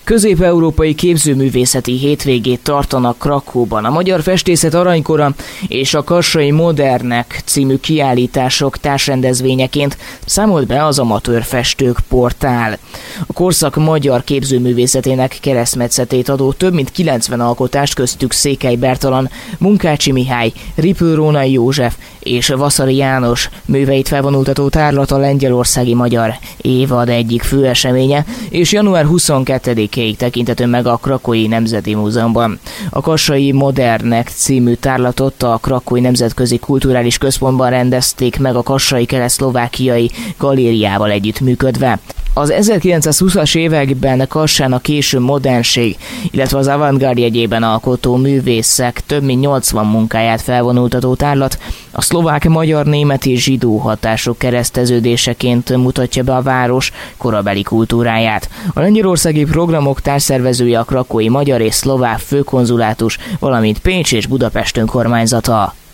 Közép-európai képzőművészeti hétvégét tartanak Krakóban. A Magyar Festészet Aranykora és a Kassai Modernek című kiállítások társrendezvényeként számolt be az Amatőr Festők portál. A korszak magyar képzőművészetének keresztmetszetét adó több mint 90 alkotást, köztük Székely Bertalan, Munkácsi Mihály, Ripül Rónai József és Vaszary János műveit felvonultató tárlat a lengyelországi magyar évad egyik fő eseménye, és január 22-ig tekintető meg a Krakói Nemzeti Múzeumban. A Kassai Modernek című tárlatot a Krakói Nemzetközi Kulturális Központban rendezték meg a Kassai Kelet-Szlovákiai Galériával együttműködve. Az 1920-as években Kassán a késő modernség, illetve az avantgárd jegyében alkotó művészek több mint 80 munkáját felvonultató tárlat a szlovák, magyar, német és zsidó hatások kereszteződéseként mutatja be a város korabeli kultúráját. A lengyelországi programok társszervezője a krakói magyar és szlovák főkonzulátus, valamint Pécs és Budapest önkormányzata.